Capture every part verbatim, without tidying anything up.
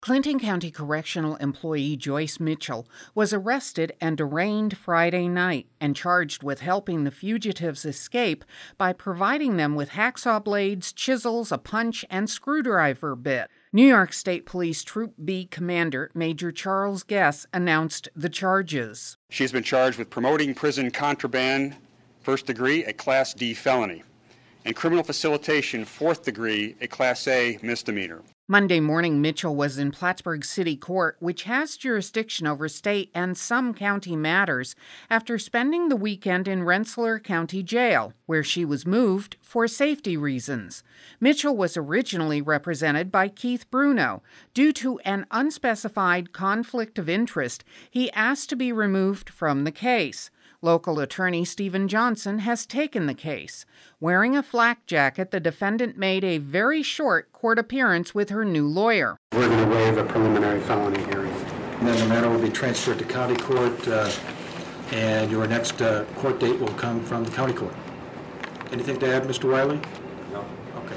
Clinton County Correctional employee Joyce Mitchell was arrested and arraigned Friday night and charged with helping the fugitives escape by providing them with hacksaw blades, chisels, a punch, and screwdriver bit. New York State Police Troop B Commander Major Charles Guess announced the charges. She's been charged with promoting prison contraband, first degree, a Class D felony, and criminal facilitation, fourth degree, a Class A misdemeanor. Monday morning, Mitchell was in Plattsburgh City Court, which has jurisdiction over state and some county matters, after spending the weekend in Rensselaer County Jail, where she was moved for safety reasons. Mitchell was originally represented by Keith Bruno. Due to an unspecified conflict of interest, he asked to be removed from the case. Local attorney Stephen Johnson has taken the case. Wearing a flak jacket, the defendant made a very short court appearance with her new lawyer. We're going to waive a preliminary felony hearing. And then the matter will be transferred to county court, uh, and your next uh, court date will come from the county court. Anything to add, Mister Wiley? No. Okay.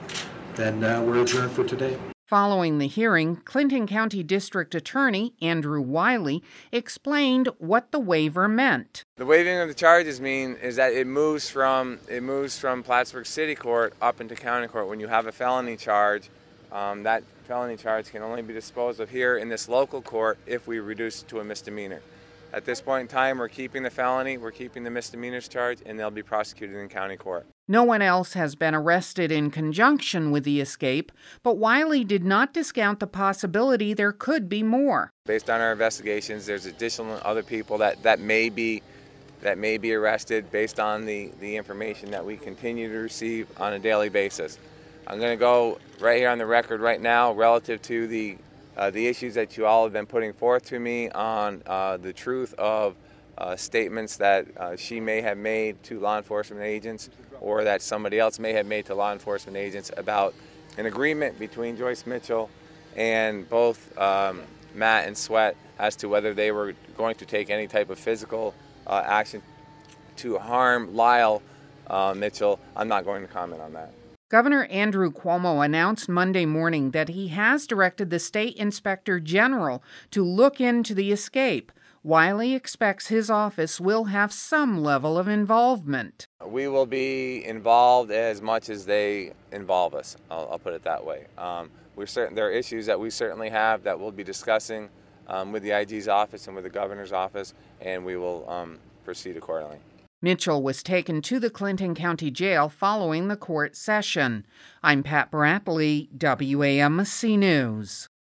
Then uh, we're adjourned for today. Following the hearing, Clinton County District Attorney Andrew Wiley explained what the waiver meant. The waiving of the charges mean is that it moves from it moves from Plattsburgh City Court up into county court. When you have a felony charge, um, that felony charge can only be disposed of here in this local court if we reduce it to a misdemeanor. At this point in time, we're keeping the felony, we're keeping the misdemeanors charge, and they'll be prosecuted in county court. No one else has been arrested in conjunction with the escape, but Wiley did not discount the possibility there could be more. Based on our investigations, there's additional other people that, that may be that may be arrested based on the, the information that we continue to receive on a daily basis. I'm going to go right here on the record right now relative to the uh, the issues that you all have been putting forth to me on uh, the truth of uh, statements that uh, she may have made to law enforcement agents, or that somebody else may have made to law enforcement agents about an agreement between Joyce Mitchell and both um, Matt and Sweat as to whether they were going to take any type of physical uh, action to harm Lyle uh, Mitchell. I'm not going to comment on that. Governor Andrew Cuomo announced Monday morning that he has directed the state inspector general to look into the escape. Wiley expects his office will have some level of involvement. We will be involved as much as they involve us. I'll, I'll put it that way. Um, we're certain there are issues that we certainly have that we'll be discussing um, with the I G's office and with the governor's office, and we will um, proceed accordingly. Mitchell was taken to the Clinton County Jail following the court session. I'm Pat Bradley, W A M C News.